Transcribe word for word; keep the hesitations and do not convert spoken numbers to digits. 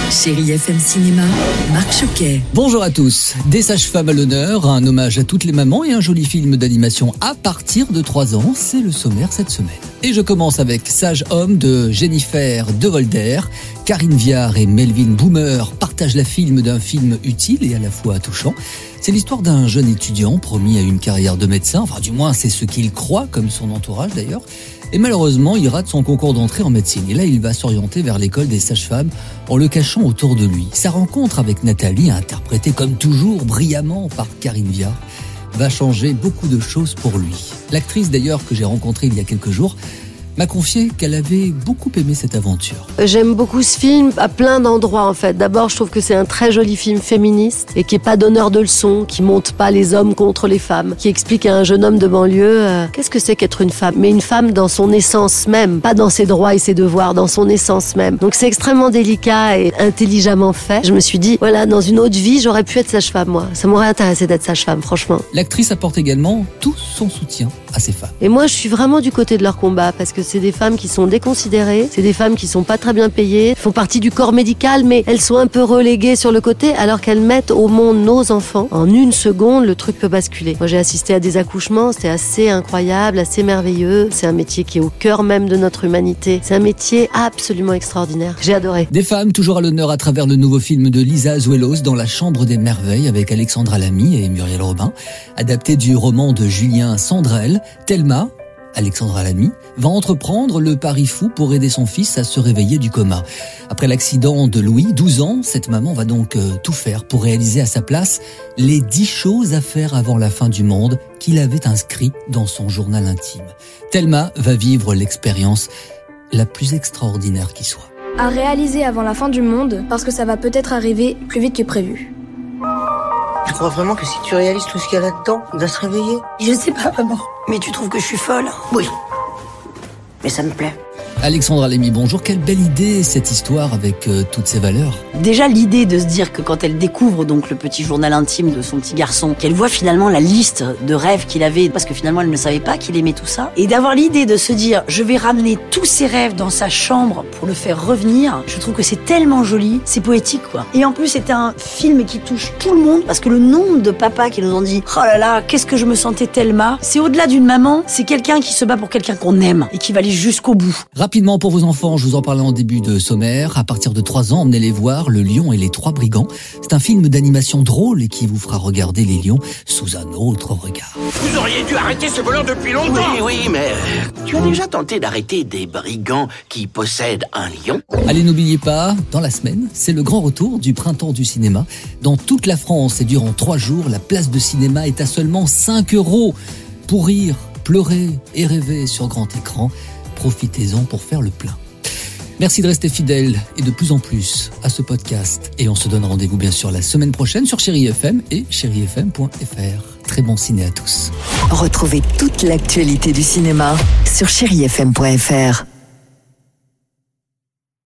Chérie F M Cinéma, Marc Choquet. Bonjour à tous. Des sages-femmes à l'honneur, un hommage à toutes les mamans et un joli film d'animation à partir de trois ans. C'est le sommaire cette semaine. Et je commence avec Sage Homme de Jennifer De Volder. Karine Viard et Melvin Boomer partagent la film d'un film utile et à la fois touchant. C'est l'histoire d'un jeune étudiant promis à une carrière de médecin. Enfin, du moins, c'est ce qu'il croit, comme son entourage d'ailleurs. Et malheureusement, il rate son concours d'entrée en médecine. Et là, il va s'orienter vers l'école des sages-femmes en le cachant autour de lui. Sa rencontre avec Nathalie, interprétée comme toujours brillamment par Karine Viard, va changer beaucoup de choses pour lui. L'actrice d'ailleurs que j'ai rencontrée il y a quelques jours m'a confié qu'elle avait beaucoup aimé cette aventure. J'aime beaucoup ce film à plein d'endroits en fait. D'abord, je trouve que c'est un très joli film féministe et qui est pas donneur de leçons, qui monte pas les hommes contre les femmes, qui explique à un jeune homme de banlieue euh, qu'est-ce que c'est qu'être une femme, mais une femme dans son essence même, pas dans ses droits et ses devoirs, dans son essence même. Donc c'est extrêmement délicat et intelligemment fait. Je me suis dit, voilà, dans une autre vie, j'aurais pu être sage-femme moi. Ça m'aurait intéressé d'être sage-femme, franchement. L'actrice apporte également tout son soutien à ces femmes. Et moi, je suis vraiment du côté de leur combat parce que c'est des femmes qui sont déconsidérées, c'est des femmes qui sont pas très bien payées, font partie du corps médical, mais elles sont un peu reléguées sur le côté alors qu'elles mettent au monde nos enfants. En une seconde, le truc peut basculer. Moi, j'ai assisté à des accouchements, c'était assez incroyable, assez merveilleux. C'est un métier qui est au cœur même de notre humanité. C'est un métier absolument extraordinaire. J'ai adoré. Des femmes toujours à l'honneur à travers le nouveau film de Lisa Azuelos, Dans la chambre des merveilles, avec Alexandra Lamy et Muriel Robin, adapté du roman de Julien Sandrel. Thelma, Alexandra Lamy, va entreprendre le pari fou pour aider son fils à se réveiller du coma. Après l'accident de Louis, douze ans, cette maman va donc euh, tout faire pour réaliser à sa place les dix choses à faire avant la fin du monde qu'il avait inscrit dans son journal intime. Thelma va vivre l'expérience la plus extraordinaire qui soit. À réaliser avant la fin du monde, parce que ça va peut-être arriver plus vite que prévu. Tu crois vraiment que si tu réalises tout ce qu'il y a là-dedans, il va se réveiller? Je sais pas, maman. Mais tu trouves que je suis folle? Oui. Mais ça me plaît. Alexandra Lamy, bonjour. Quelle belle idée cette histoire avec euh, toutes ses valeurs. Déjà l'idée de se dire que quand elle découvre donc le petit journal intime de son petit garçon, qu'elle voit finalement la liste de rêves qu'il avait, parce que finalement elle ne savait pas qu'il aimait tout ça, et d'avoir l'idée de se dire je vais ramener tous ses rêves dans sa chambre pour le faire revenir, je trouve que c'est tellement joli, c'est poétique quoi. Et en plus c'est un film qui touche tout le monde, parce que le nombre de papas qui nous ont dit oh là là, qu'est-ce que je me sentais Thelma, c'est au-delà d'une maman, c'est quelqu'un qui se bat pour quelqu'un qu'on aime et qui va aller jusqu'au bout. Rapidement pour vos enfants, je vous en parlais en début de sommaire. À partir de trois ans, emmenez-les voir Le Lion et les Trois Brigands. C'est un film d'animation drôle et qui vous fera regarder les lions sous un autre regard. Vous auriez dû arrêter ce voleur depuis longtemps. Oui, oui, mais tu as déjà tenté d'arrêter des brigands qui possèdent un lion? Allez, n'oubliez pas, dans la semaine, c'est le grand retour du printemps du cinéma. Dans toute la France et durant trois jours, la place de cinéma est à seulement cinq euros. Pour rire, pleurer et rêver sur grand écran, profitez-en pour faire le plein. Merci de rester fidèles et de plus en plus à ce podcast. Et on se donne rendez-vous bien sûr la semaine prochaine sur Chérie F M et chérie f m point f r. Très bon ciné à tous. Retrouvez toute l'actualité du cinéma sur chérie f m point f r.